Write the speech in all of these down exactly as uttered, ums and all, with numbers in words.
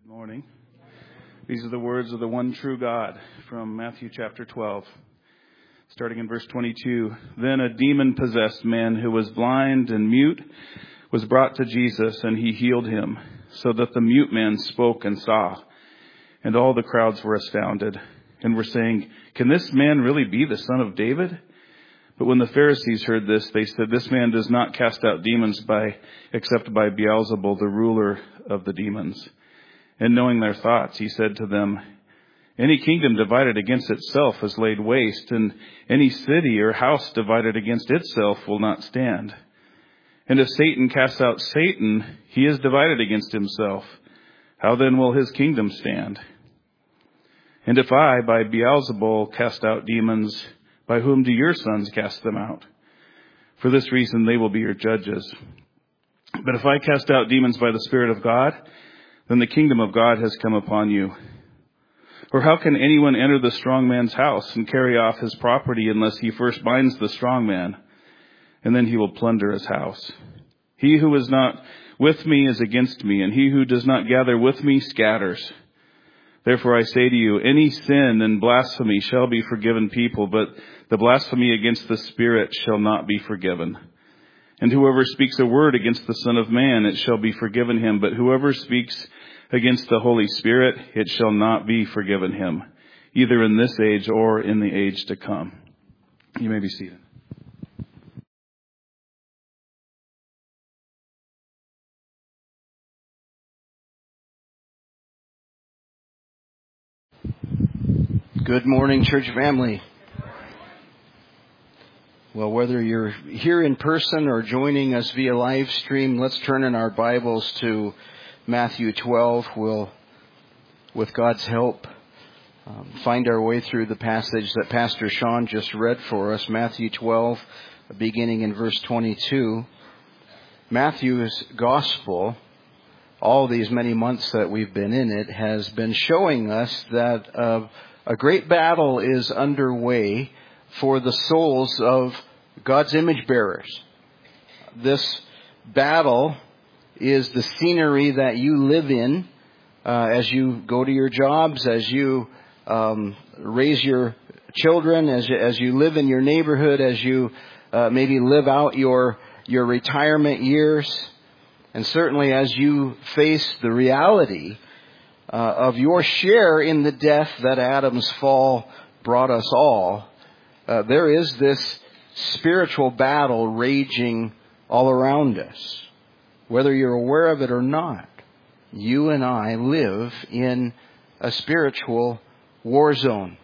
Morning. These are the words of the one true God from Matthew chapter twelve, starting in verse twenty-two. Then a demon-possessed man who was blind and mute was brought to Jesus, and he healed him, so that the mute man spoke and saw. And all the crowds were astounded and were saying, "Can this man really be the son of David?" But when the Pharisees heard this, they said, "This man does not cast out demons by except by Beelzebul, the ruler of the demons." And knowing their thoughts, he said to them, "Any kingdom divided against itself is laid waste, and any city or house divided against itself will not stand. And if Satan casts out Satan, he is divided against himself. How then will his kingdom stand? And if I, by Beelzebul, cast out demons, by whom do your sons cast them out? For this reason they will be your judges. But if I cast out demons by the Spirit of God, then the kingdom of God has come upon you. Or how can anyone enter the strong man's house and carry off his property unless he first binds the strong man, and then he will plunder his house? He who is not with me is against me, and he who does not gather with me scatters. Therefore I say to you, any sin and blasphemy shall be forgiven people, but the blasphemy against the Spirit shall not be forgiven. And whoever speaks a word against the Son of Man, it shall be forgiven him. But whoever speaks against the Holy Spirit, it shall not be forgiven him, either in this age or in the age to come." You may be seated. Good morning, church family. Well, whether you're here in person or joining us via live stream, let's turn in our Bibles to Matthew twelve. We'll, with God's help, um, find our way through the passage that Pastor Sean just read for us, Matthew twelve, beginning in verse twenty-two. Matthew's gospel, all these many months that we've been in it, has been showing us that uh, a great battle is underway for the souls of God's image bearers. This battle is the scenery that you live in uh, as you go to your jobs, as you um, raise your children, as you, as you live in your neighborhood, as you uh, maybe live out your your retirement years, and certainly as you face the reality uh, of your share in the death that Adam's fall brought us all. Uh, there is this spiritual battle raging all around us. Whether you're aware of it or not, you and I live in a spiritual war zone.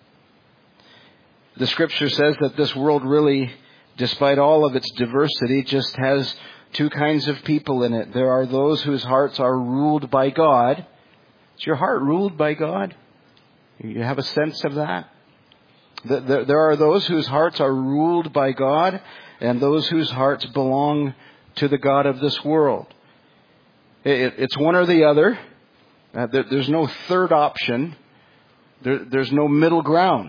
The scripture says that this world really, despite all of its diversity, just has two kinds of people in it. There are those whose hearts are ruled by God. Is your heart ruled by God? You have a sense of that? There are those whose hearts are ruled by God and those whose hearts belong to the God of this world. It's one or the other. There's no third option. There's no middle ground.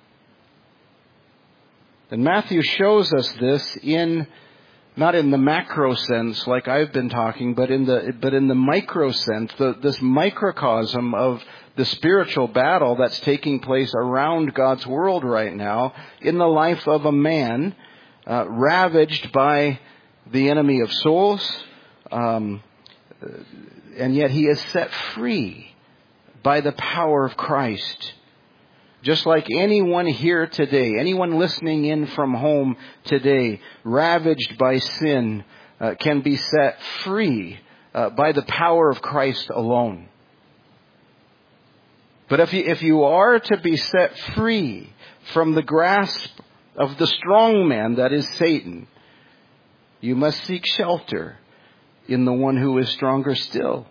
And Matthew shows us this in, not in the macro sense like I've been talking, but in the but in the micro sense, the, this microcosm of the spiritual battle that's taking place around God's world right now in the life of a man uh, ravaged by the enemy of souls, um, and yet he is set free by the power of Christ. Just like anyone here today, anyone listening in from home today, ravaged by sin, uh, can be set free uh, by the power of Christ alone. But if you, if you are to be set free from the grasp of the strong man that is Satan, you must seek shelter in the one who is stronger still.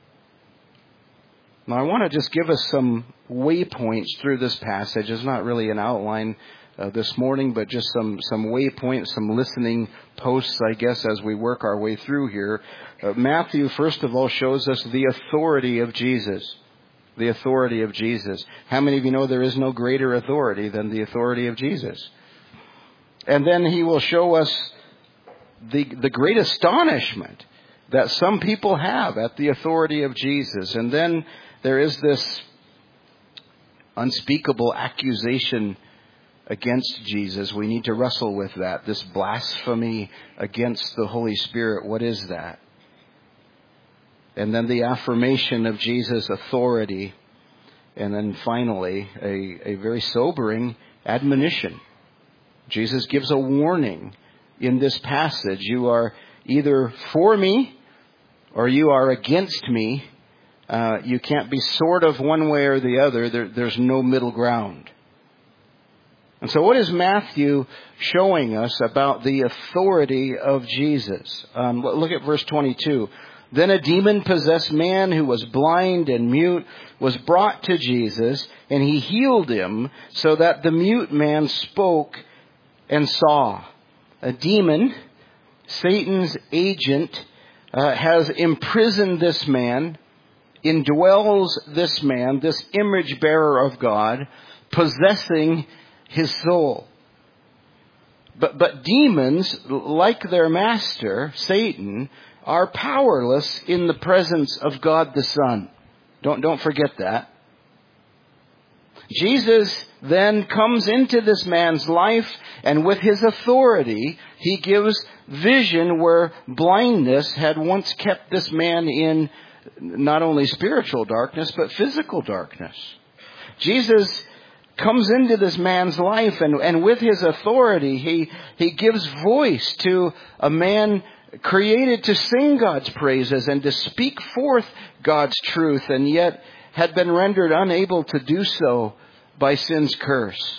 Now, I want to just give us some waypoints through this passage. It's not really an outline uh, this morning, but just some, some waypoints, some listening posts, I guess, as we work our way through here. Uh, Matthew, first of all, shows us the authority of Jesus. The authority of Jesus. How many of you know there is no greater authority than the authority of Jesus? And then he will show us the, the great astonishment that some people have at the authority of Jesus. And then there is this unspeakable accusation against Jesus. We need to wrestle with that. This blasphemy against the Holy Spirit. What is that? And then the affirmation of Jesus' authority. And then finally, a, a very sobering admonition. Jesus gives a warning in this passage. You are either for me or you are against me. Uh, you can't be sort of one way or the other. There, there's no middle ground. And so what is Matthew showing us about the authority of Jesus? Um, look at verse twenty-two. Then a demon-possessed man who was blind and mute was brought to Jesus, and he healed him so that the mute man spoke and saw. A demon, Satan's agent, uh, has imprisoned this man, indwells this man, this image bearer of God, possessing his soul. But, but demons, like their master, Satan, are powerless in the presence of God the Son. Don't, don't forget that. Jesus then comes into this man's life, and with his authority, he gives vision where blindness had once kept this man in not only spiritual darkness, but physical darkness. Jesus comes into this man's life, and, and with his authority, he, he gives voice to a man created to sing God's praises and to speak forth God's truth, and yet had been rendered unable to do so by sin's curse.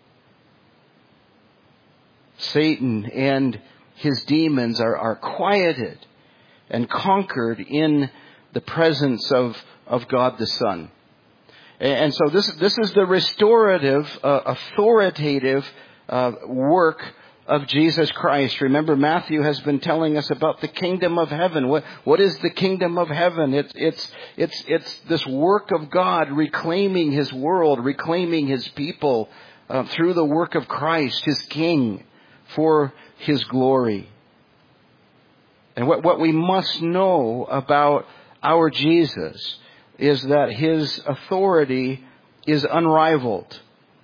Satan and his demons are, are quieted and conquered in the presence of, of God the Son. And so this, this is the restorative, uh, authoritative uh, work of Jesus Christ. Remember, Matthew has been telling us about the kingdom of heaven. What, what is the kingdom of heaven? It's, it's, it's, it's this work of God reclaiming His world, reclaiming His people uh, through the work of Christ, His King, for His glory. And what, what we must know about our Jesus is that His authority is unrivaled.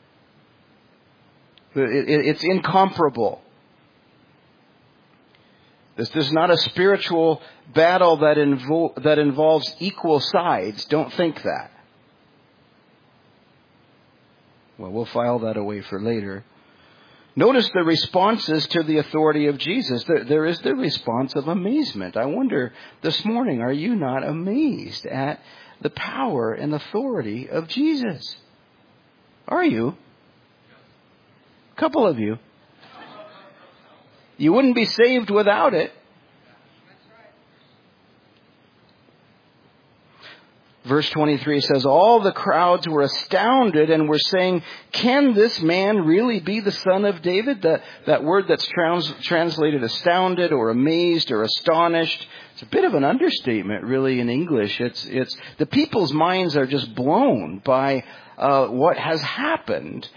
It's incomparable. This is not a spiritual battle that, invo- that involves equal sides. Don't think that. Well, we'll file that away for later. Notice the responses to the authority of Jesus. There, there is the response of amazement. I wonder this morning, are you not amazed at the power and authority of Jesus? Are you? A couple of you. You wouldn't be saved without it. Verse twenty-three says, all the crowds were astounded and were saying, can this man really be the son of David? That, that word that's trans, translated astounded or amazed or astonished. It's a bit of an understatement, really, in English. It's, it's, the people's minds are just blown by uh, what has happened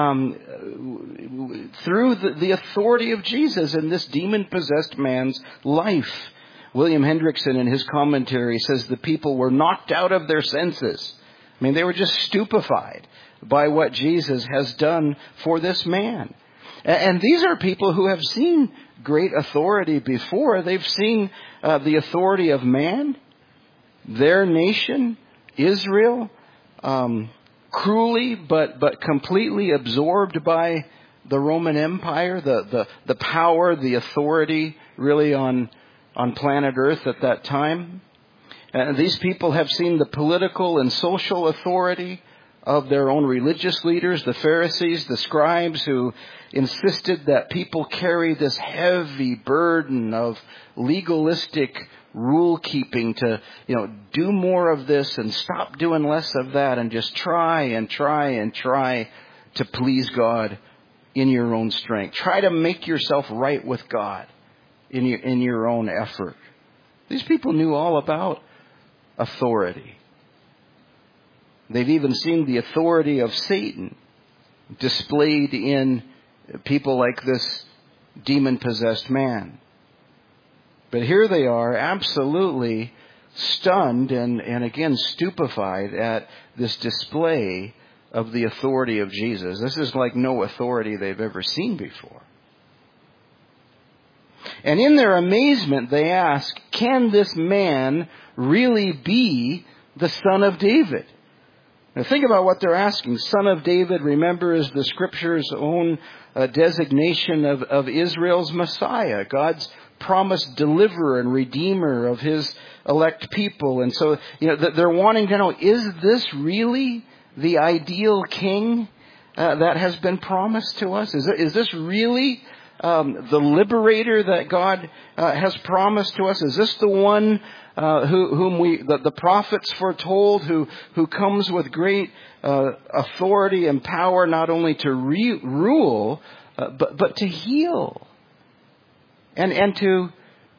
um, through the, the authority of Jesus in this demon-possessed man's life. William Hendrickson, in his commentary, says the people were knocked out of their senses. I mean, they were just stupefied by what Jesus has done for this man. And these are people who have seen great authority before. They've seen uh, the authority of man, their nation, Israel, um, cruelly but but completely absorbed by the Roman Empire, the, the, the power, the authority really on on planet Earth at that time. And these people have seen the political and social authority of their own religious leaders, the Pharisees, the scribes, who insisted that people carry this heavy burden of legalistic rule keeping to, you know, do more of this and stop doing less of that and just try and try and try to please God in your own strength. Try to make yourself right with God in your, in your own effort. These people knew all about authority. They've even seen the authority of Satan displayed in people like this demon-possessed man. But here they are, absolutely stunned and, and again stupefied at this display of the authority of Jesus. This is like no authority they've ever seen before. And in their amazement, they ask, can this man really be the Son of David? Now think about what they're asking. Son of David, remember, is the Scripture's own uh, designation of, of Israel's Messiah, God's promised deliverer and redeemer of His elect people. And so, you know, they're wanting to know, is this really the ideal king uh, that has been promised to us? Is, it, is this really um, the liberator that God uh, has promised to us? Is this the one uh, who, whom we, the, the prophets foretold, who, who comes with great uh, authority and power, not only to re- rule, uh, but, but to heal? And, and to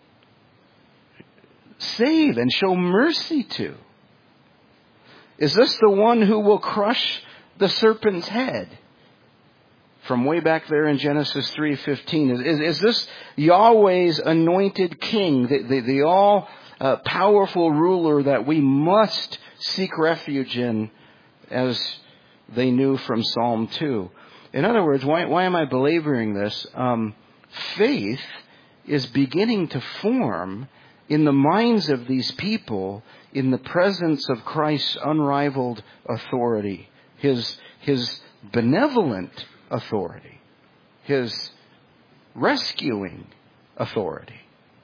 save and show mercy to? Is this the one who will crush the serpent's head? From way back there in Genesis three fifteen. Is, is, is this Yahweh's anointed king, the, the, the all-powerful uh, ruler that we must seek refuge in, as they knew from Psalm two? In other words, why, why am I belaboring this? Um, faith is beginning to form in the minds of these people in the presence of Christ's unrivaled authority, His, His benevolent authority, His rescuing authority.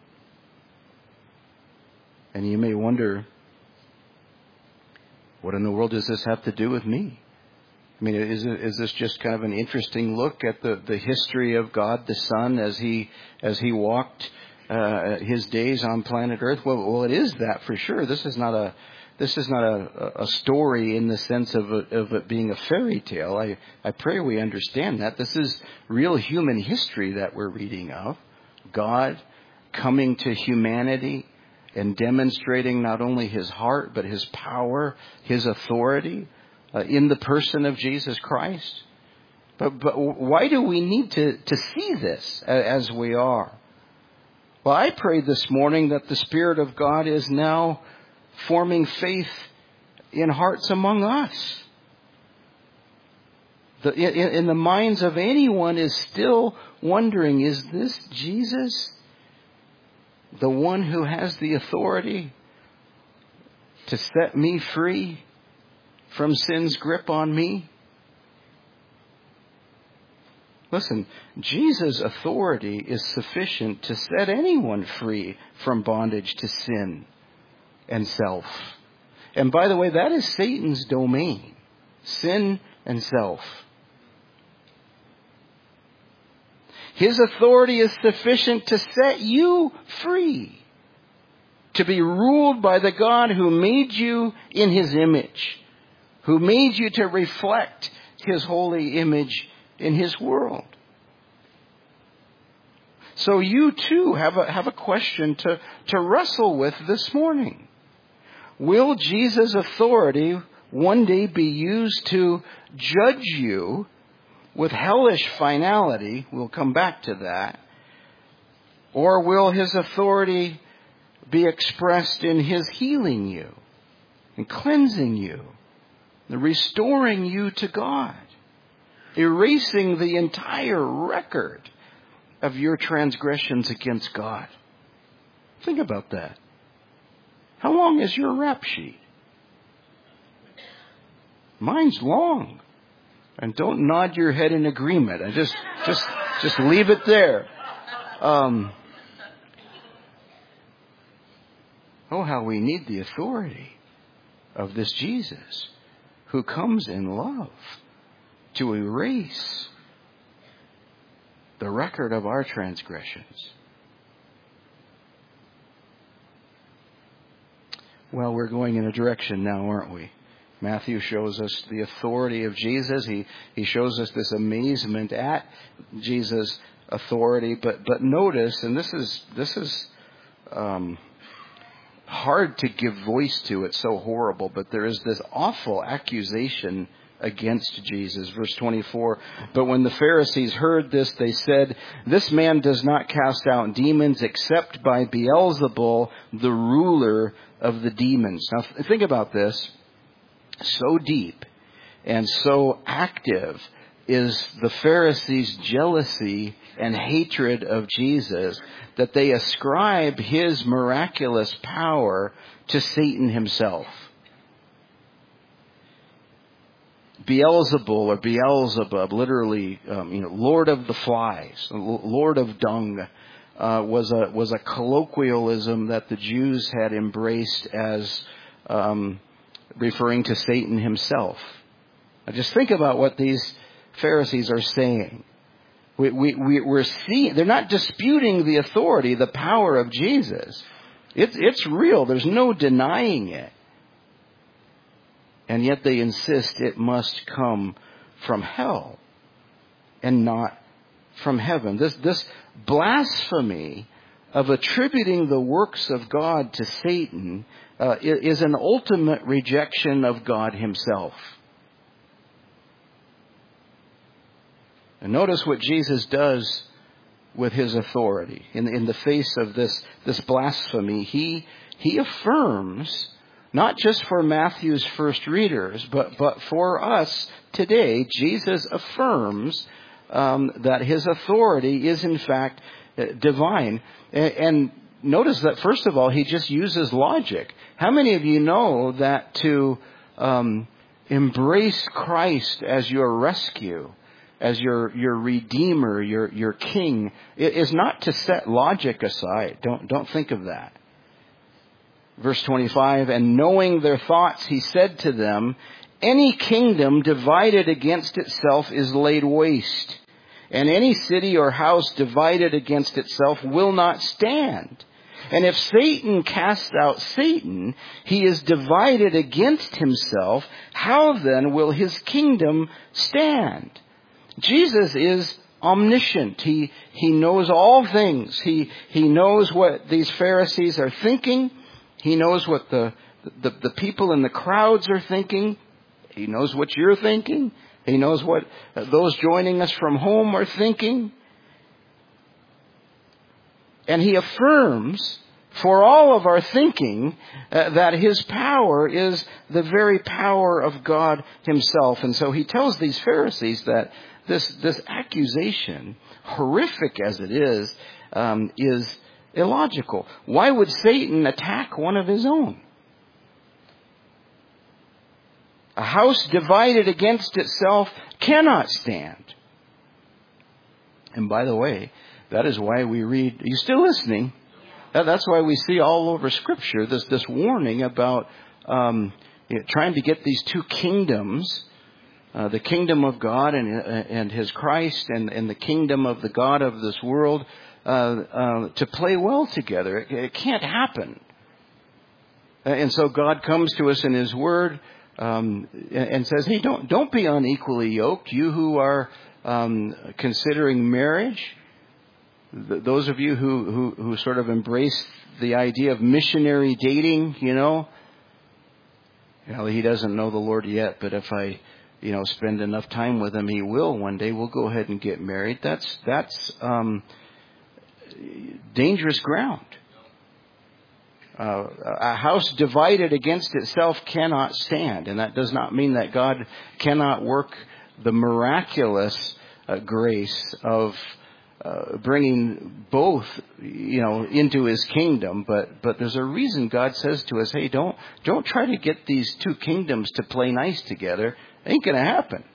And you may wonder, what in the world does this have to do with me? I mean, is, it, is this just kind of an interesting look at the, the history of God the Son as He as He walked uh, His days on planet Earth? Well, well, it is that for sure. This is not a this is not a, a story in the sense of, a, of it being a fairy tale. I, I pray we understand that. This is real human history that we're reading of. God coming to humanity and demonstrating not only His heart, but His power, His authority uh, in the person of Jesus Christ. But, but why do we need to, to see this as we are? Well, I pray this morning that the Spirit of God is now forming faith in hearts among us. The, in, in the minds of anyone is still wondering, is this Jesus, the one who has the authority to set me free from sin's grip on me? Listen, Jesus' authority is sufficient to set anyone free from bondage to sin and self. And by the way, that is Satan's domain. Sin and self. His authority is sufficient to set you free. To be ruled by the God who made you in His image. Who made you to reflect His holy image in His world. So you too have a, have a question to, to wrestle with this morning. Will Jesus' authority one day be used to judge you with hellish finality? We'll come back to that. Or will His authority be expressed in His healing you and cleansing you and restoring you to God, erasing the entire record of your transgressions against God? Think about that. How long is your rap sheet? Mine's long. And don't nod your head in agreement. I just, just, just leave it there. Um, oh, how we need the authority of this Jesus who comes in love to erase the record of our transgressions. Well, we're going in a direction now, aren't we? Matthew shows us the authority of Jesus. He he shows us this amazement at Jesus' authority. But but notice, and this is this is um, hard to give voice to. It's so horrible. But there is this awful accusation against Jesus. Verse twenty-four, but when the Pharisees heard this, they said, this man does not cast out demons except by Beelzebul, the ruler of the demons. Now think about this. So deep and so active is the Pharisees' jealousy and hatred of Jesus that they ascribe his miraculous power to Satan himself. Beelzebul or Beelzebub, literally, um, you know, Lord of the Flies, Lord of Dung, uh, was a was a colloquialism that the Jews had embraced as um, referring to Satan himself. Now just think about what these Pharisees are saying. We, we, we, we're seeing, they're not disputing the authority, the power of Jesus. It's, it's real. There's no denying it. And yet they insist it must come from hell and not from heaven. This, this blasphemy of attributing the works of God to Satan uh, is an ultimate rejection of God himself. And notice what Jesus does with his authority. In, in the face of this, this blasphemy, he, he affirms, not just for Matthew's first readers, but, but for us today, Jesus affirms um, that his authority is in fact divine. And, and notice that, first of all, he just uses logic. How many of you know that to um, embrace Christ as your rescue, as your, your redeemer, your, your king, is not to set logic aside? Don't, don't think of that. Verse twenty-five, and knowing their thoughts, he said to them, any kingdom divided against itself is laid waste, and any city or house divided against itself will not stand. And if Satan casts out Satan, he is divided against himself. How then will his kingdom stand? Jesus is omniscient. He, he knows all things. He, he knows what these Pharisees are thinking. He knows what the, the, the people in the crowds are thinking. He knows what you're thinking. He knows what those joining us from home are thinking. And he affirms for all of our thinking uh, that his power is the very power of God himself. And so he tells these Pharisees that this, this accusation, horrific as it is, um, is illogical. Why would Satan attack one of his own? A house divided against itself cannot stand. And by the way, that is why we read, are you still listening? That's why we see all over Scripture this, this warning about um, you know, trying to get these two kingdoms, uh, the kingdom of God and, uh, and his Christ and, and the kingdom of the God of this world, uh, uh, to play well together. It, it can't happen. And so God comes to us in his word um, and, and says, hey, don't, don't be unequally yoked. You who are um, considering marriage, those of you who, who, who sort of embrace the idea of missionary dating, you know, you know, he doesn't know the Lord yet, but if I, you know, spend enough time with him, he will one day. We'll go ahead and get married. That's, that's, um, dangerous ground. Uh, a house divided against itself cannot stand. And that does not mean that God cannot work the miraculous uh, grace of Uh, bringing both, you know, into his kingdom, but but there's a reason God says to us, hey, don't don't try to get these two kingdoms to play nice together. It ain't going to happen.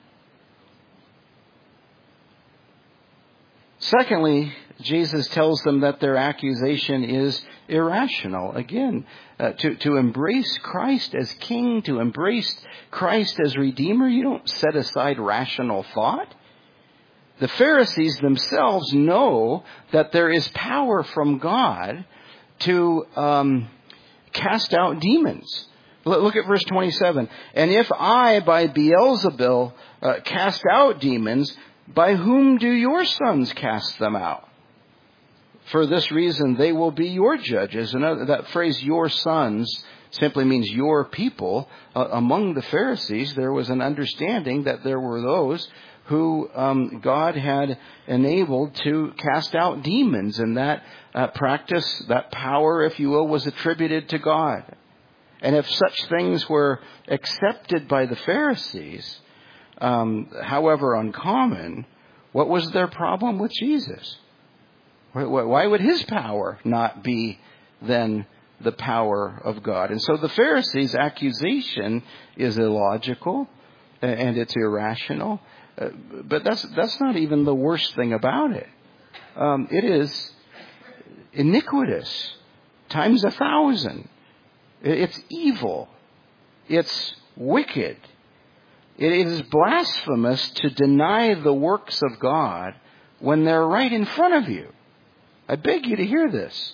Secondly, Jesus tells them that their accusation is irrational. Again, uh, to to embrace Christ as King, to embrace Christ as Redeemer, you don't set aside rational thought. The Pharisees themselves know that there is power from God to um, cast out demons. Look at verse twenty-seven. And if I, by Beelzebul, uh, cast out demons, by whom do your sons cast them out? For this reason, they will be your judges. And that phrase, your sons, simply means your people. Uh, among the Pharisees, there was an understanding that there were those who um, God had enabled to cast out demons. And that uh, practice, that power, if you will, was attributed to God. And if such things were accepted by the Pharisees, um, however uncommon, what was their problem with Jesus? Why would his power not be then the power of God? And so the Pharisees' accusation is illogical and it's irrational. Uh, but that's that's not even the worst thing about it. Um, it is iniquitous times a thousand. It's evil. It's wicked. It is blasphemous to deny the works of God when they're right in front of you. I beg you to hear this.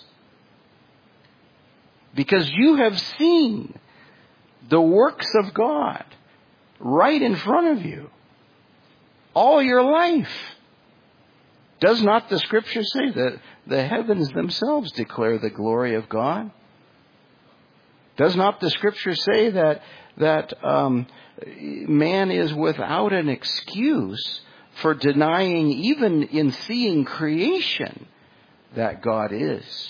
Because you have seen the works of God right in front of you all your life. Does not the Scripture say that the heavens themselves declare the glory of God? Does not the Scripture say that that um, man is without an excuse for denying, even in seeing creation, that God is?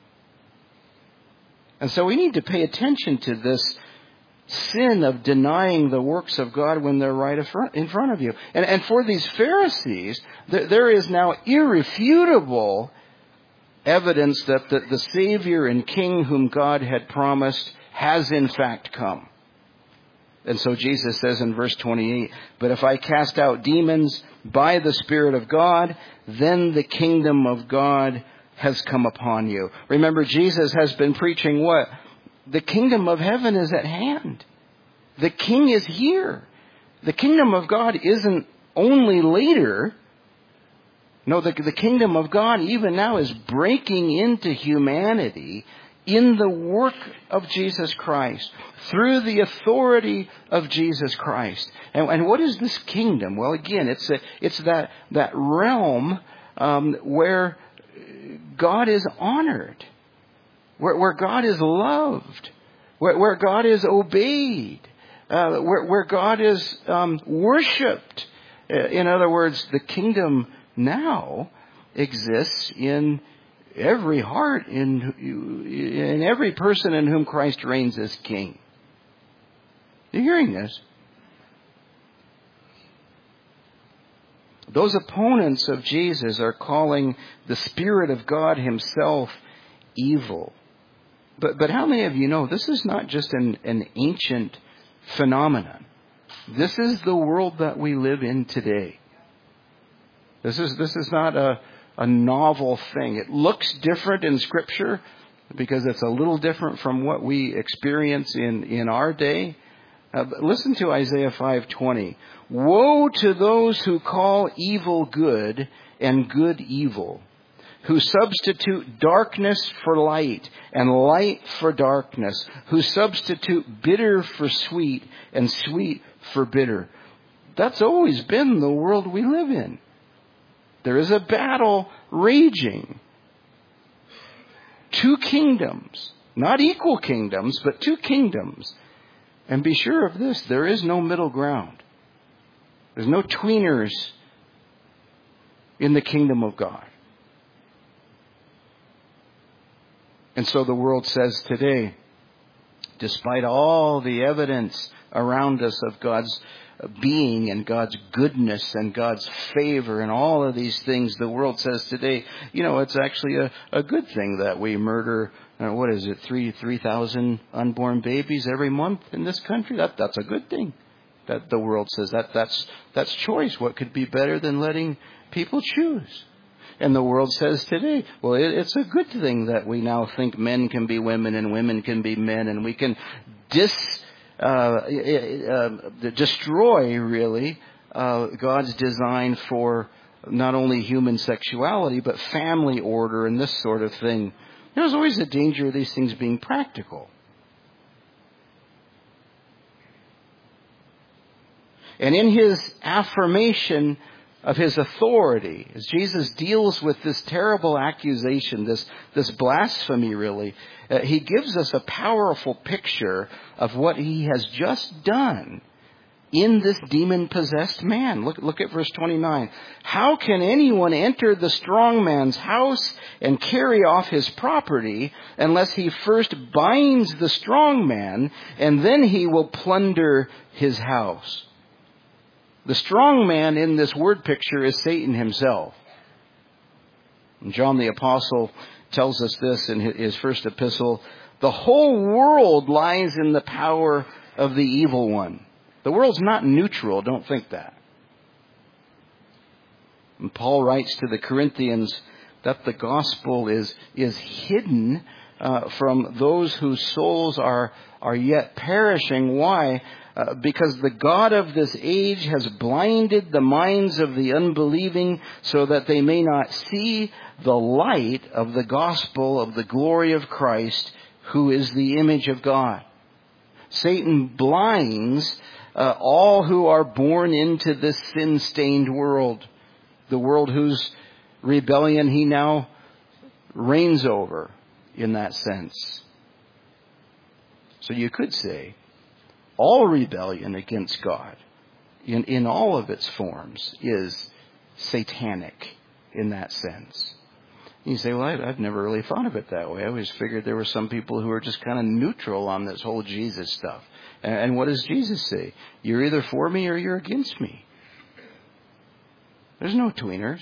And so we need to pay attention to this sin of denying the works of God when they're right in front of you. And, and for these Pharisees, there is now irrefutable evidence that the, the Savior and King whom God had promised has in fact come. And so Jesus says in verse twenty-eight, "But if I cast out demons by the Spirit of God, then the kingdom of God has come upon you." Remember, Jesus has been preaching what? The kingdom of heaven is at hand. The King is here. The kingdom of God isn't only later. No, the, the kingdom of God even now is breaking into humanity in the work of Jesus Christ, through the authority of Jesus Christ. And, and what is this kingdom? Well, again, it's a, it's that that realm um, where God is honored, where, where God is loved, where, where God is obeyed, uh, where, where God is um, worshipped. In other words, the kingdom now exists in every heart, in, in every person in whom Christ reigns as King. You're hearing this? Those opponents of Jesus are calling the Spirit of God himself evil. But but how many of you know this is not just an, an ancient phenomenon? This is the world that we live in today. This is this is not a, a novel thing. It looks different in Scripture because it's a little different from what we experience in, in our day. Uh, but listen to Isaiah five twenty. "Woe to those who call evil good and good evil, who substitute darkness for light and light for darkness, who substitute bitter for sweet and sweet for bitter." That's always been the world we live in. There is a battle raging. Two kingdoms, not equal kingdoms, but two kingdoms. And be sure of this, there is no middle ground. There's no tweeners in the kingdom of God. And so the world says today, despite all the evidence around us of God's being and God's goodness and God's favor and all of these things, the world says today, you know, it's actually a, a good thing that we murder, uh, what is it, three three thousand unborn babies every month in this country. That that's a good thing. That the world says that that's that's choice. What could be better than letting people choose? And the world says today, well, it, it's a good thing that we now think men can be women and women can be men, and we can dis uh, uh, destroy really uh, God's design for not only human sexuality but family order and this sort of thing. There's always a danger of these things being practical. And in his affirmation of his authority. As Jesus deals with this terrible accusation, this, this blasphemy really, uh, he gives us a powerful picture of what he has just done in this demon-possessed man. Look, look at verse twenty-nine. How can anyone enter the strong man's house and carry off his property unless he first binds the strong man, and then he will plunder his house? The strong man in this word picture is Satan himself. And John the Apostle tells us this in his first epistle. The whole world lies in the power of the evil one. The world's not neutral, don't think that. And Paul writes to the Corinthians that the gospel is, is hidden uh, from those whose souls are, are yet perishing. Why? Uh, because the God of this age has blinded the minds of the unbelieving so that they may not see the light of the gospel of the glory of Christ, who is the image of God. Satan blinds Uh, all who are born into this sin-stained world, the world whose rebellion he now reigns over in that sense. So you could say all rebellion against God in, in all of its forms is satanic in that sense. And you say, well, I, I've never really thought of it that way. I always figured there were some people who are just kind of neutral on this whole Jesus stuff. And what does Jesus say? You're either for me or you're against me. There's no tweeners.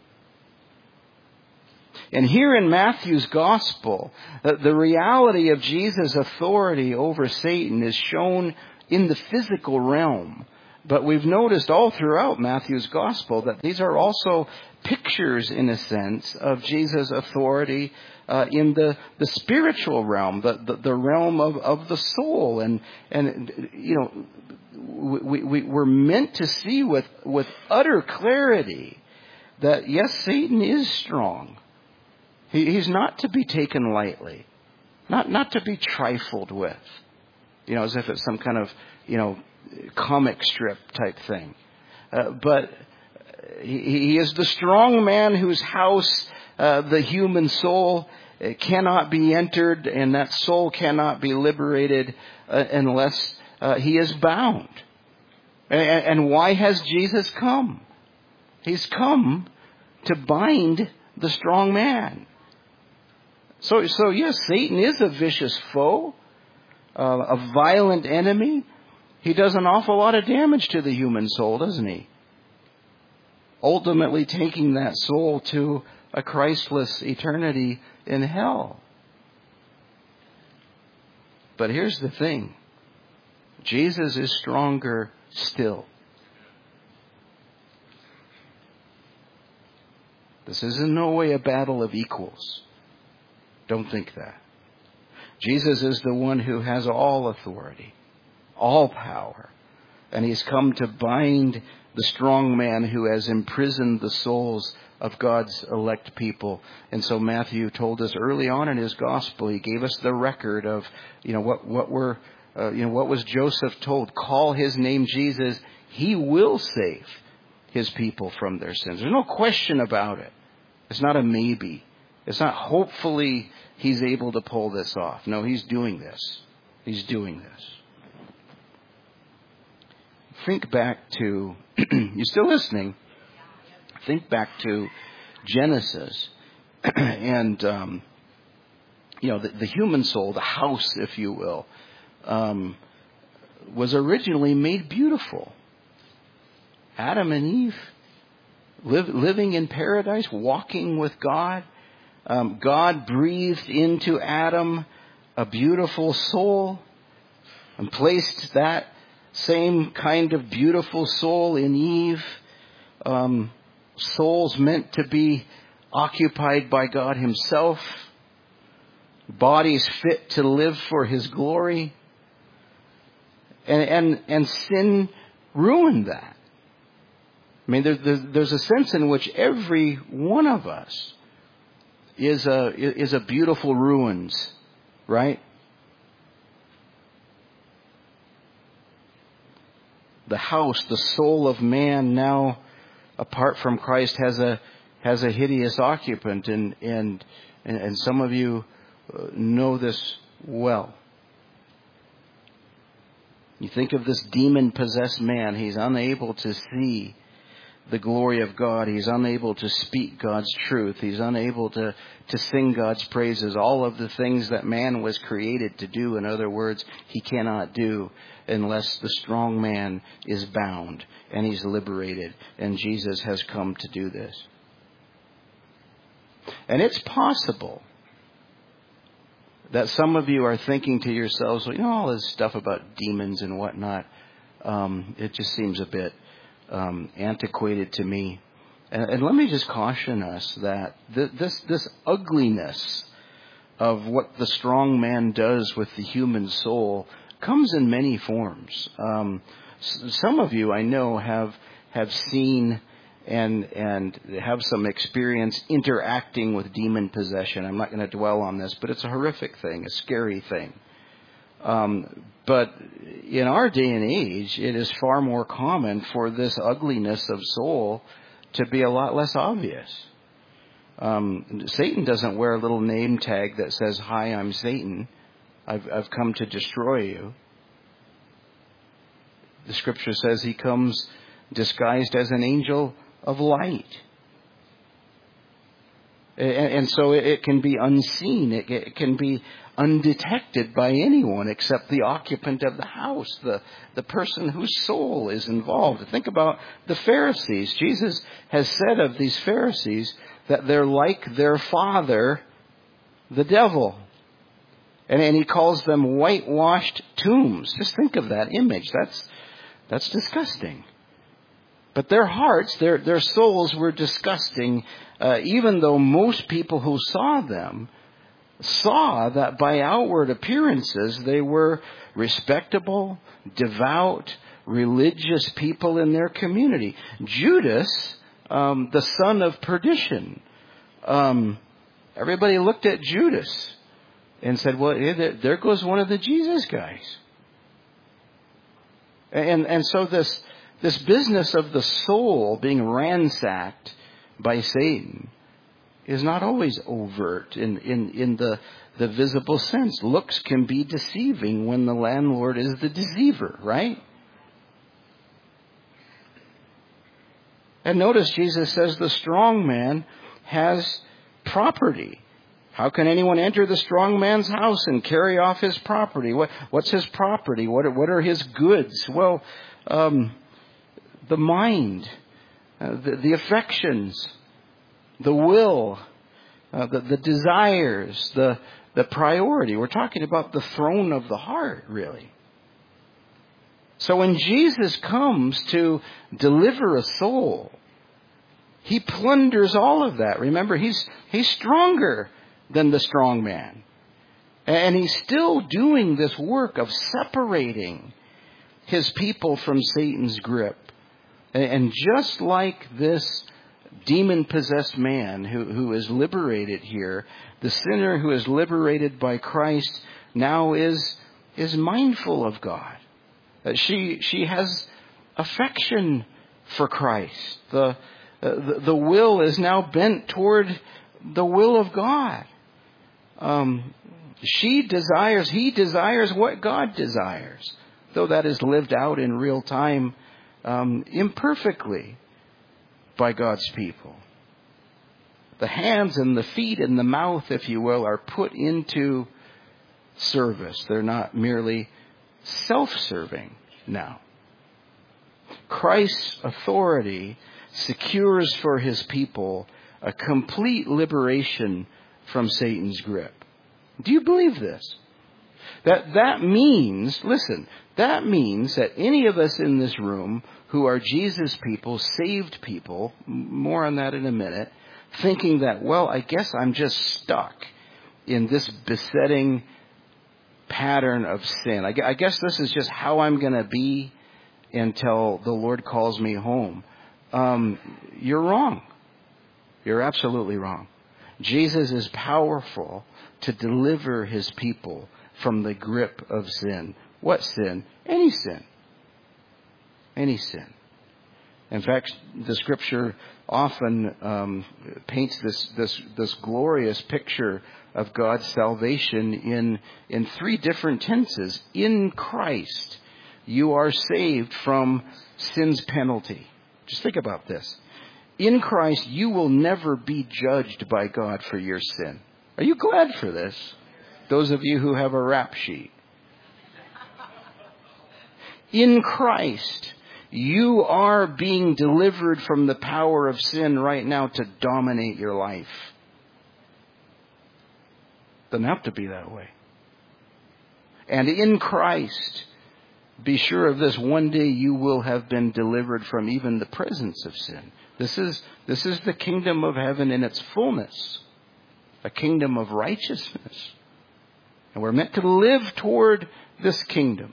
And here in Matthew's gospel, the reality of Jesus' authority over Satan is shown in the physical realm. But we've noticed all throughout Matthew's gospel that these are also pictures, in a sense, of Jesus' authority uh, in the, the spiritual realm, the, the, the realm of, of the soul. And, and you know, we, we, we're meant to see with, with utter clarity that, yes, Satan is strong. He, he's not to be taken lightly, not, not to be trifled with, you know, as if it's some kind of, you know, comic strip type thing. Uh, but he, he is the strong man whose house uh, the human soul cannot be entered, and that soul cannot be liberated uh, unless uh, he is bound. And, and why has Jesus come? He's come to bind the strong man. So, so yes, Satan is a vicious foe, uh, a violent enemy. He does an awful lot of damage to the human soul, doesn't he? Ultimately taking that soul to a Christless eternity in hell. But here's the thing. Jesus is stronger still. This is in no way a battle of equals. Don't think that. Jesus is the one who has all authority, all power. And he's come to bind the strong man who has imprisoned the souls of God's elect people. And so Matthew told us early on in his gospel, he gave us the record of, you know, what, what were, uh, you know, what was Joseph told? Call his name Jesus. He will save his people from their sins. There's no question about it. It's not a maybe. It's not hopefully he's able to pull this off. No, he's doing this. He's doing this. Think back to, you still listening? Think back to Genesis and, um, you know, the, the human soul, the house, if you will, um, was originally made beautiful. Adam and Eve live, living in paradise, walking with God. Um, God breathed into Adam a beautiful soul and placed that same kind of beautiful soul in Eve. Um, souls meant to be occupied by God himself. Bodies fit to live for his glory. And, and, and sin ruined that. I mean, there, there, there's a sense in which every one of us is a, is a beautiful ruins, right? The house, the soul of man now apart from Christ has a has a hideous occupant, and and and some of you know this well. You think of this demon-possessed man. He's unable to see the glory of God. He's unable to speak God's truth. He's unable to, to sing God's praises. All of the things that man was created to do, in other words, he cannot do unless the strong man is bound and he's liberated. And Jesus has come to do this. And it's possible that some of you are thinking to yourselves, well, you know, all this stuff about demons and whatnot, um, it just seems a bit um, antiquated to me. And, and let me just caution us that th- this this ugliness of what the strong man does with the human soul comes in many forms. Um, s- some of you, I know, have have seen and and have some experience interacting with demon possession. I'm not going to dwell on this, but it's a horrific thing, a scary thing. Um, but in our day and age, it is far more common for this ugliness of soul to be a lot less obvious. Um, Satan doesn't wear a little name tag that says, "Hi, I'm Satan. I've, I've come to destroy you." The scripture says he comes disguised as an angel of light. And, and so it, it can be unseen. It, it can be undetected by anyone except the occupant of the house, the, the person whose soul is involved. Think about the Pharisees. Jesus has said of these Pharisees that they're like their father, the devil. And, and he calls them whitewashed tombs. Just think of that image. That's, that's disgusting. But their hearts, their their souls were disgusting, uh, even though most people who saw them saw that by outward appearances they were respectable, devout, religious people in their community. Judas, um, the son of perdition, um, everybody looked at Judas and said, well, there goes one of the Jesus guys. And and so this... This business of the soul being ransacked by Satan is not always overt in, in, in the, the visible sense. Looks can be deceiving when the landlord is the deceiver, right? And notice Jesus says the strong man has property. How can anyone enter the strong man's house and carry off his property? What, what's his property? What are, what are his goods? Well, um... the mind, uh, the, the affections, the will, uh, the, the desires, the, the priority. We're talking about the throne of the heart, really. So when Jesus comes to deliver a soul, he plunders all of that. Remember, he's, he's stronger than the strong man. And he's still doing this work of separating his people from Satan's grip. And just like this demon-possessed man who, who is liberated here, the sinner who is liberated by Christ now is, is mindful of God. She, she has affection for Christ. The, the, the will is now bent toward the will of God. Um, she desires, he desires what God desires, though that is lived out in real time Um, imperfectly by God's people. The hands and the feet and the mouth, if you will, are put into service. They're not merely self-serving now. Christ's authority secures for his people a complete liberation from Satan's grip. Do you believe this? That that means, listen, that means that any of us in this room who are Jesus people, saved people, more on that in a minute, thinking that, well, I guess I'm just stuck in this besetting pattern of sin. I, I guess this is just how I'm going to be until the Lord calls me home. Um, you're wrong. You're absolutely wrong. Jesus is powerful to deliver his people from the grip of sin. What sin? Any sin. Any sin. In fact, the Scripture often um, paints this, this this glorious picture of God's salvation in in three different tenses. In Christ, you are saved from sin's penalty. Just think about this. In Christ, you will never be judged by God for your sin. Are you glad for this? Those of you who have a rap sheet. In Christ, you are being delivered from the power of sin right now to dominate your life. Doesn't have to be that way. And in Christ, be sure of this, one day you will have been delivered from even the presence of sin. This is, this is the kingdom of heaven in its fullness. A kingdom of righteousness. And we're meant to live toward this kingdom.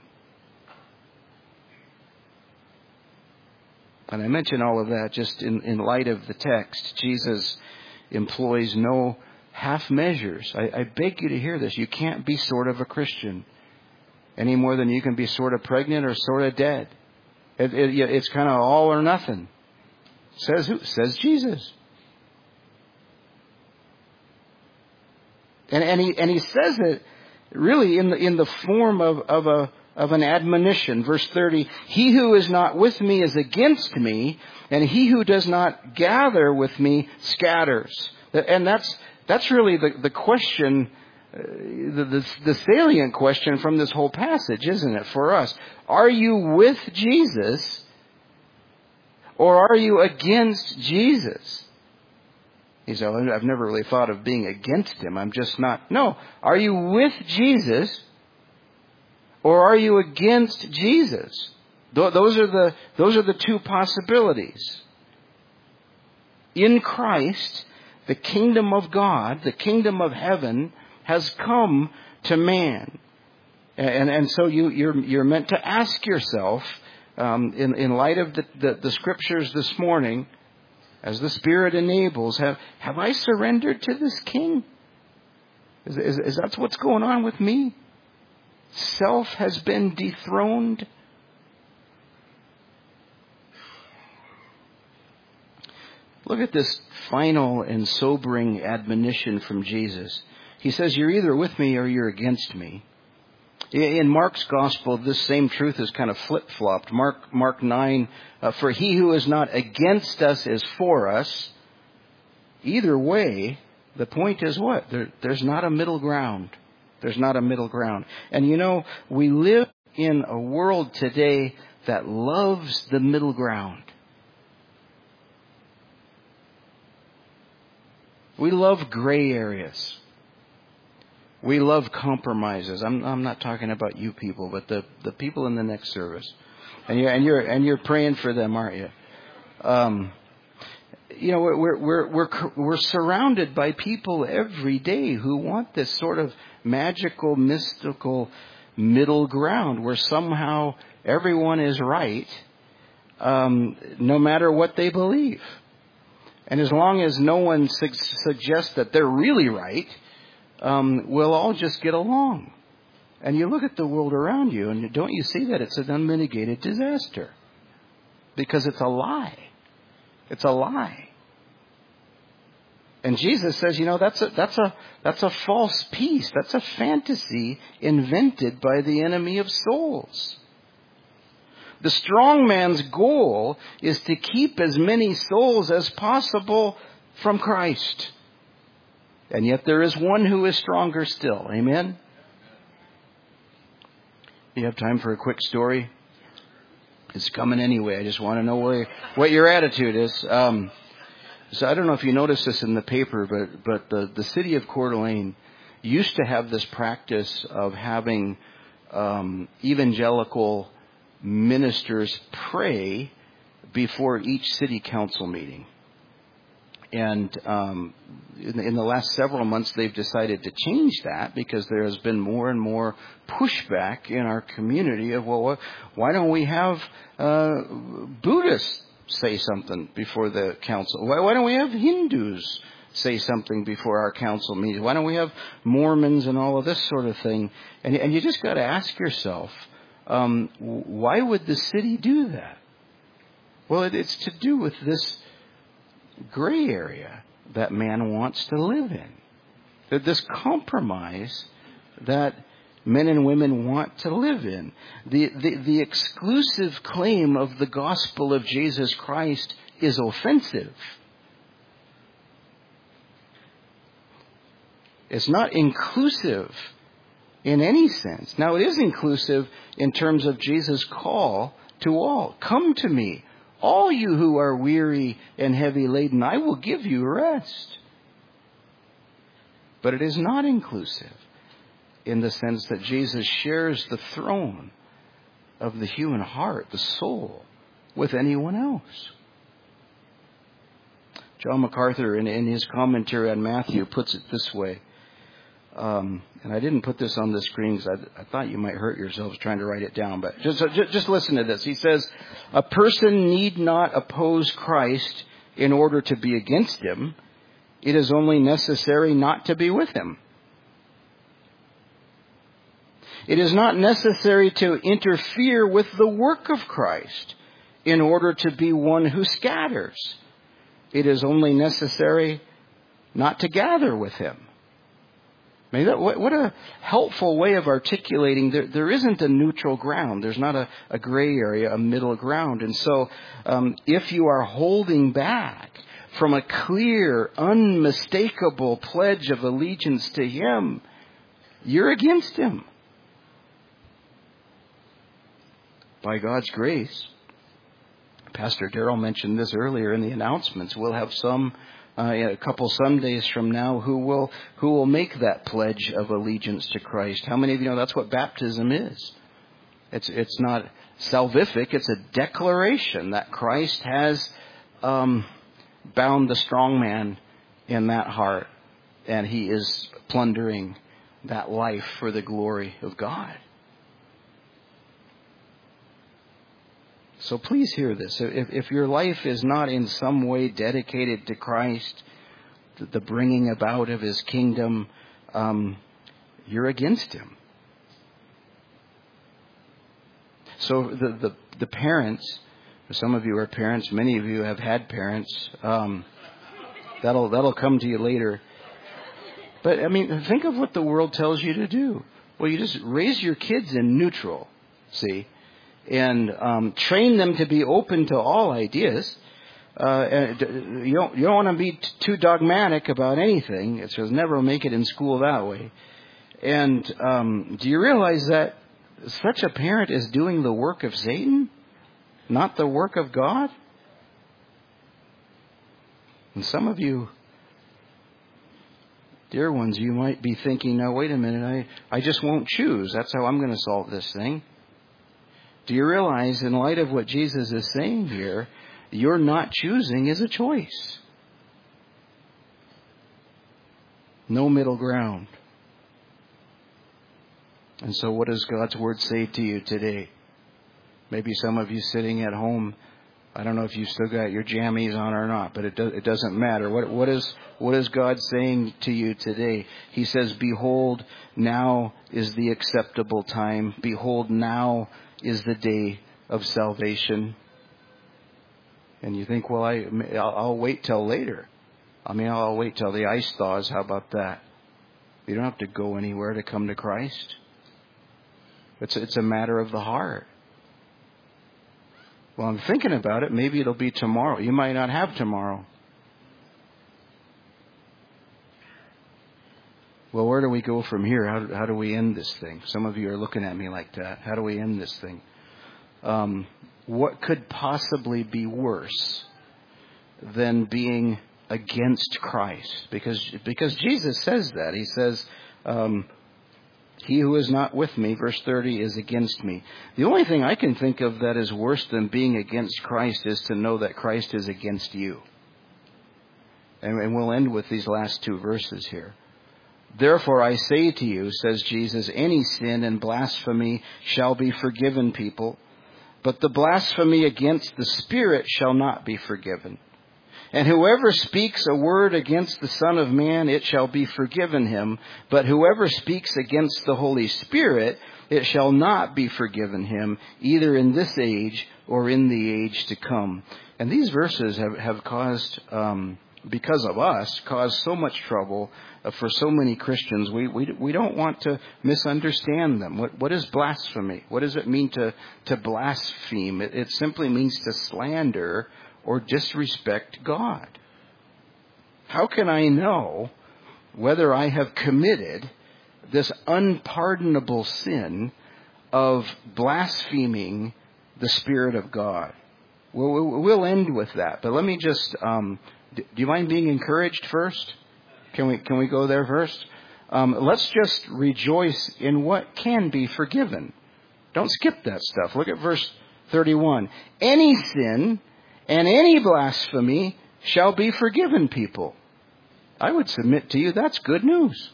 And I mention all of that just in, in light of the text. Jesus employs no half measures. I, I beg you to hear this. You can't be sort of a Christian any more than you can be sort of pregnant or sort of dead. It, it, it's kind of all or nothing. Says who? Says Jesus. And, and he and he says it really in the in the form of, of a of an admonition. Verse thirty, he who is not with me is against me, and he who does not gather with me scatters. And that's that's really the, the question, uh, the, the, the salient question from this whole passage, isn't it, for us? Are you with Jesus, or are you against Jesus? He said, well, I've never really thought of being against him. I'm just not. No. Are you with Jesus, or are you against Jesus? Those are the, those are the two possibilities. In Christ, the kingdom of God, the kingdom of heaven, has come to man. And, and so you, you're, you're meant to ask yourself, um, in, in light of the, the, the scriptures this morning, as the Spirit enables, have, have I surrendered to this King? Is, is, is that what's going on with me? Self has been dethroned. Look at this final and sobering admonition from Jesus. He says, you're either with me or you're against me. In Mark's gospel, this same truth is kind of flip-flopped. Mark, Mark nine, uh, for he who is not against us is for us. Either way, the point is what? There, there's not a middle ground. There's not a middle ground. And you know, we live in a world today that loves the middle ground. We love gray areas. We love compromises. I'm, I'm not talking about you people, but the, the people in the next service. And you're, and you're, and you're praying for them, aren't you? Um, you know, we're, we're, we're, we're surrounded by people every day who want this sort of magical, mystical middle ground where somehow everyone is right, um, no matter what they believe. And as long as no one su- suggests that they're really right, um, we'll all just get along. And you look at the world around you, and don't you see that it's an unmitigated disaster? Because it's a lie. It's a lie. And Jesus says, you know, that's a, that's a, that's a false peace. That's a fantasy invented by the enemy of souls. The strong man's goal is to keep as many souls as possible from Christ. And yet there is one who is stronger still. Amen? You have time for a quick story? It's coming anyway. I just want to know where, what your attitude is. Um, so I don't know if you noticed this in the paper, but, but the, the city of Coeur d'Alene used to have this practice of having um, evangelical ministers pray before each city council meeting. And um, in, in the last several months, they've decided to change that because there has been more and more pushback in our community of, well, why don't we have uh, Buddhists say something before the council? Why, why don't we have Hindus say something before our council meeting? Why don't we have Mormons and all of this sort of thing? And, and you just got to ask yourself, Um, why would the city do that? Well, it, it's to do with this gray area that man wants to live in. That this compromise that men and women want to live in. The, the, the exclusive claim of the gospel of Jesus Christ is offensive. It's not inclusive in any sense. Now, it is inclusive in terms of Jesus' call to all. Come to me, all you who are weary and heavy laden, I will give you rest. But it is not inclusive in the sense that Jesus shares the throne of the human heart, the soul, with anyone else. John MacArthur, in, in his commentary on Matthew, puts it this way. Um, and I didn't put this on the screen because I, I thought you might hurt yourselves trying to write it down. But just, just, just listen to this. He says, a person need not oppose Christ in order to be against him. It is only necessary not to be with him. It is not necessary to interfere with the work of Christ in order to be one who scatters. It is only necessary not to gather with him. Maybe that, what, what a helpful way of articulating. There, there isn't a neutral ground. There's not a, a gray area, a middle ground. And so um, if you are holding back from a clear, unmistakable pledge of allegiance to him, you're against him. By God's grace, Pastor Darrell mentioned this earlier in the announcements, we'll have some Uh, a couple Sundays from now, who will who will make that pledge of allegiance to Christ. How many of you know that's what baptism is? It's it's not salvific. It's a declaration that Christ has um, bound the strong man in that heart, and he is plundering that life for the glory of God. So please hear this. If, if your life is not in some way dedicated to Christ, the bringing about of his kingdom, um, you're against him. So the, the, the parents, some of you are parents, many of you have had parents. Um, that'll, that'll come to you later. But, I mean, think of what the world tells you to do. Well, you just raise your kids in neutral, see? And um, train them to be open to all ideas. Uh, and you don't you don't want to be t- too dogmatic about anything. It says never make it in school that way. And um, do you realize that such a parent is doing the work of Satan, not the work of God? And some of you, dear ones, you might be thinking, now wait a minute, I, I just won't choose. That's how I'm going to solve this thing. Do you realize, in light of what Jesus is saying here, your not choosing is a choice. No middle ground. And so what does God's Word say to you today? Maybe some of you sitting at home, I don't know if you've still got your jammies on or not, but it, do, it doesn't matter. What, what, is, what is God saying to you today? He says, behold, now is the acceptable time. Behold, now is the day of salvation. And you think, well, I, I'll, I'll wait till later. I mean, I'll wait till the ice thaws. How about that? You don't have to go anywhere to come to Christ. It's, it's a matter of the heart. Well, I'm thinking about it. Maybe it'll be tomorrow. You might not have tomorrow. Well, where do we go from here? How do, how do we end this thing? Some of you are looking at me like that. How do we end this thing? Um, what could possibly be worse than being against Christ? Because because Jesus says that. He says, um, he who is not with me, verse thirty, is against me. The only thing I can think of that is worse than being against Christ is to know that Christ is against you. And, and we'll end with these last two verses here. Therefore I say to you, says Jesus, any sin and blasphemy shall be forgiven people, but the blasphemy against the Spirit shall not be forgiven. And whoever speaks a word against the Son of Man, it shall be forgiven him. But whoever speaks against the Holy Spirit, it shall not be forgiven him, either in this age or in the age to come. And these verses have, have caused, um, because of us, caused so much trouble uh, for so many Christians. We, we we don't want to misunderstand them. What what is blasphemy? What does it mean to, to blaspheme? It, it simply means to slander or disrespect God. How can I know whether I have committed this unpardonable sin of blaspheming the Spirit of God? We'll, we'll end with that, but let me just, um, do you mind being encouraged first? Can we, can we go there first? Um, let's just rejoice in what can be forgiven. Don't skip that stuff. Look at verse thirty-one. Any sin and any blasphemy shall be forgiven people. I would submit to you that's good news.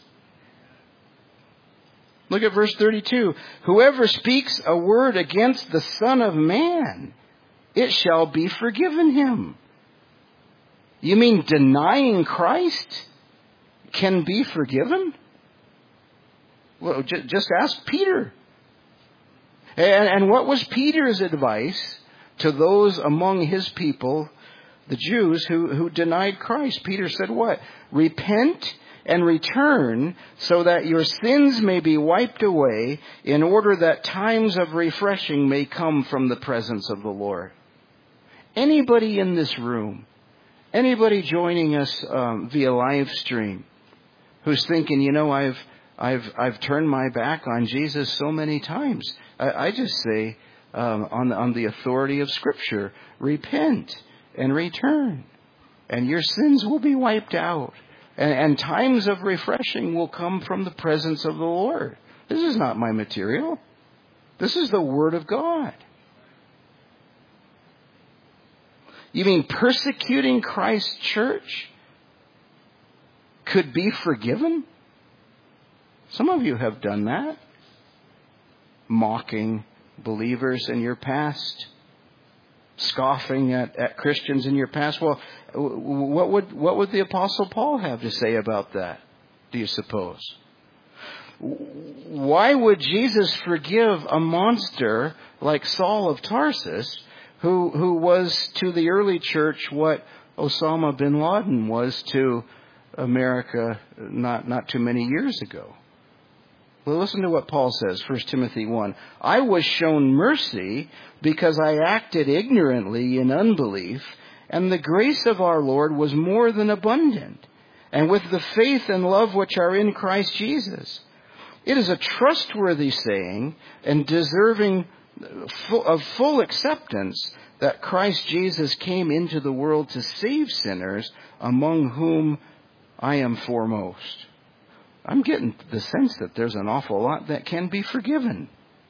Look at verse thirty-two. Whoever speaks a word against the Son of Man, it shall be forgiven him. You mean denying Christ can be forgiven? Well, just ask Peter. And, and what was Peter's advice to those among his people, the Jews, who, who denied Christ? Peter said what? Repent and return so that your sins may be wiped away, in order that times of refreshing may come from the presence of the Lord. Anybody in this room, anybody joining us um, via live stream, who's thinking, you know, I've I've I've turned my back on Jesus so many times, I, I just say um, on on the authority of Scripture, repent and return, and your sins will be wiped out. And, and times of refreshing will come from the presence of the Lord. This is not my material. This is the Word of God. You mean persecuting Christ's church could be forgiven? Some of you have done that. Mocking believers in your past. Scoffing at, at Christians in your past. Well, what would what would the Apostle Paul have to say about that, do you suppose? Why would Jesus forgive a monster like Saul of Tarsus, who who was to the early church what Osama bin Laden was to America not, not too many years ago? Well, listen to what Paul says, First Timothy one. I was shown mercy because I acted ignorantly in unbelief, and the grace of our Lord was more than abundant, and with the faith and love which are in Christ Jesus. It is a trustworthy saying and deserving of full acceptance that Christ Jesus came into the world to save sinners, among whom I am foremost. I'm getting the sense that there's an awful lot that can be forgiven.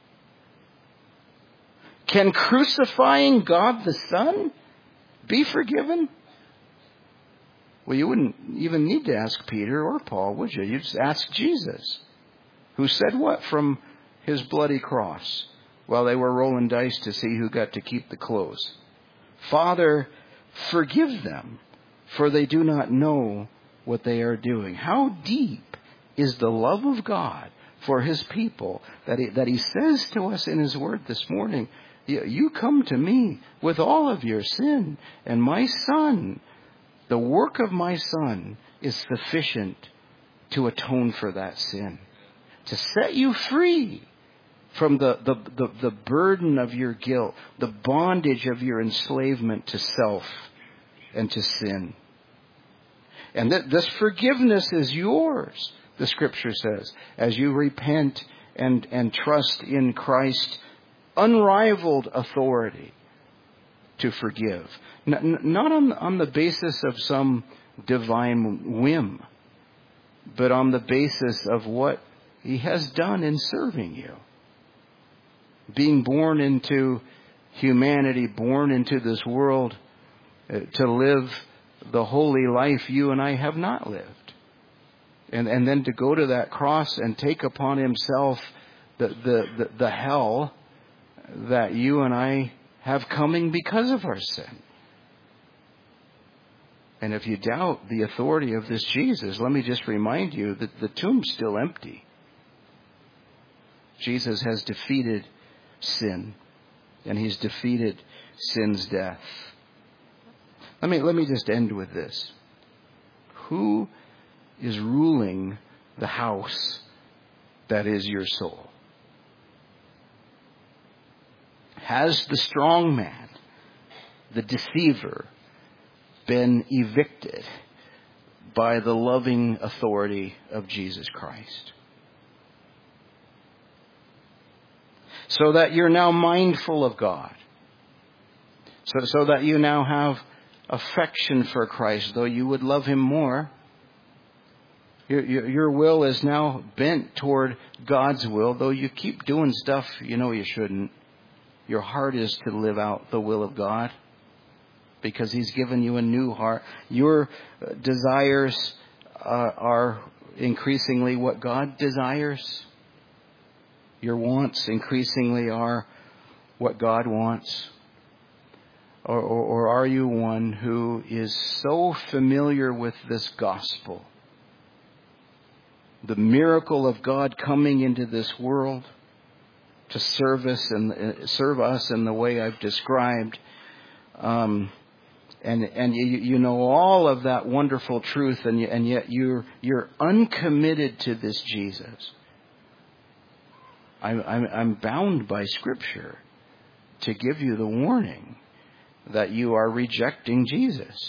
Can crucifying God the Son be forgiven? Well, you wouldn't even need to ask Peter or Paul, would you? You'd just ask Jesus, who said what from his bloody cross while they were rolling dice to see who got to keep the clothes? Father, forgive them, for they do not know what they are doing. How deep is the love of God for His people that He, that He says to us in His Word this morning, you come to me with all of your sin, and my Son, the work of my Son, is sufficient to atone for that sin, to set you free from the, the, the, the burden of your guilt, the bondage of your enslavement to self and to sin. And that this forgiveness is yours, the Scripture says, as you repent and, and trust in Christ's unrivaled authority to forgive. N- not on, on the basis of some divine whim, but on the basis of what He has done in serving you. Being born into humanity, born into this world uh, to live the holy life you and I have not lived. And and then to go to that cross and take upon Himself the, the, the, the hell that you and I have coming because of our sin. And if you doubt the authority of this Jesus, let me just remind you that the tomb's still empty. Jesus has defeated sin, and he's defeated sin's death. Let me, let me just end with this. Who is ruling the house that is your soul? Has the strong man, the deceiver, been evicted by the loving authority of Jesus Christ? So that you're now mindful of God. So, so that you now have affection for Christ, though you would love him more. Your, your, your will is now bent toward God's will, though you keep doing stuff you know you shouldn't. Your heart is to live out the will of God because he's given you a new heart. Your desires uh, are increasingly what God desires. Your wants increasingly are what God wants. Or, or, or are you one who is so familiar with this gospel, the miracle of God coming into this world to serve us and uh, serve us in the way I've described, um, and and you, you know all of that wonderful truth, and you, and yet you're you're uncommitted to this Jesus. I'm I'm, I'm bound by Scripture to give you the warning that you are rejecting Jesus.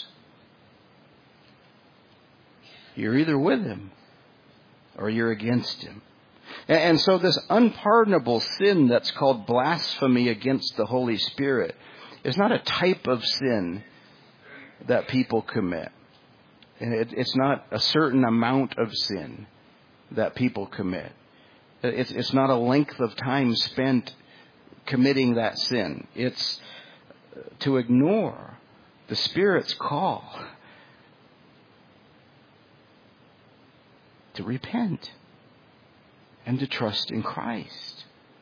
You're either with him or you're against him. And, and so this unpardonable sin that's called blasphemy against the Holy Spirit is not a type of sin that people commit. And it, it's not a certain amount of sin that people commit. It's, it's not a length of time spent committing that sin. It's to ignore the Spirit's call to repent and to trust in Christ.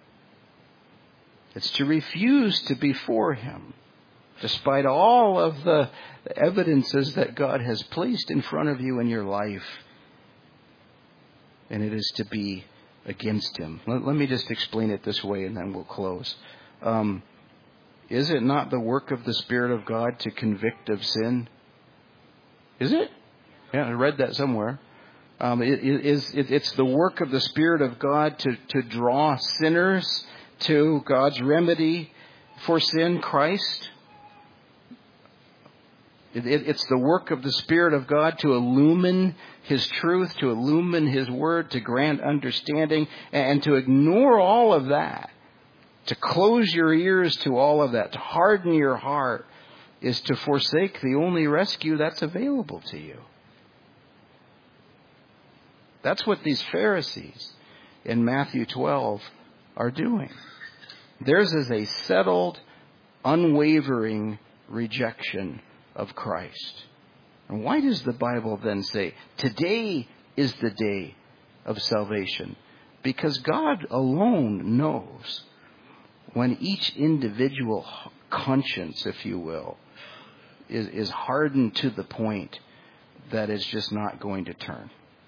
It's to refuse to be for him, despite all of the evidences that God has placed in front of you in your life. And it is to be against him. Let, let me just explain it this way and then we'll close. Um, Is it not the work of the Spirit of God to convict of sin? Is it? Yeah, I read that somewhere. Um, it, it is, it, it's the work of the Spirit of God to, to draw sinners to God's remedy for sin, Christ. It, it, it's the work of the Spirit of God to illumine his truth, to illumine his word, to grant understanding, and to ignore all of that. To close your ears to all of that, to harden your heart, is to forsake the only rescue that's available to you. That's what these Pharisees in Matthew twelve are doing. Theirs is a settled, unwavering rejection of Christ. And why does the Bible then say, today is the day of salvation? Because God alone knows when each individual conscience, if you will, is, is hardened to the point that it's just not going to turn.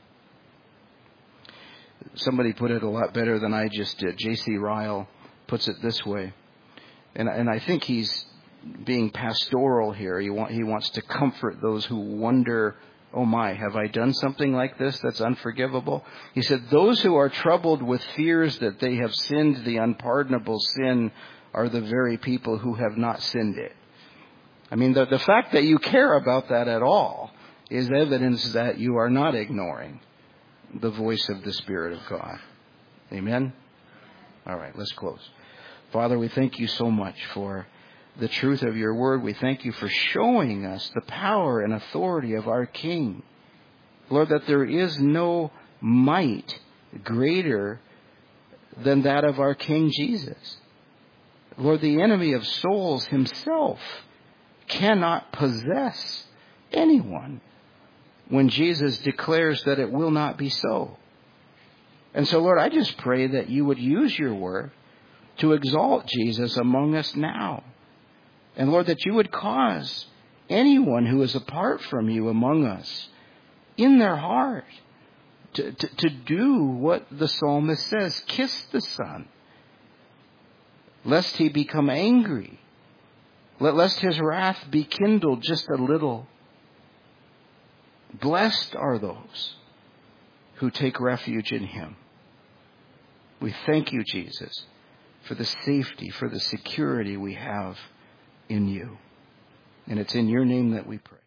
Somebody put it a lot better than I just did. J C Ryle puts it this way, and, and I think he's being pastoral here. He, want, he wants to comfort those who wonder, oh my, have I done something like this that's unforgivable? He said, those who are troubled with fears that they have sinned the unpardonable sin are the very people who have not sinned it. I mean, the, the fact that you care about that at all is evidence that you are not ignoring the voice of the Spirit of God. Amen? All right, let's close. Father, we thank you so much for the truth of your word. We thank you for showing us the power and authority of our King. Lord, that there is no might greater than that of our King Jesus. Lord, the enemy of souls himself cannot possess anyone when Jesus declares that it will not be so. And so, Lord, I just pray that you would use your word to exalt Jesus among us now. And Lord, that you would cause anyone who is apart from you among us, in their heart, to, to, to do what the psalmist says. Kiss the Son, lest he become angry, lest his wrath be kindled just a little. Blessed are those who take refuge in him. We thank you, Jesus, for the safety, for the security we have in you. And it's in your name that we pray.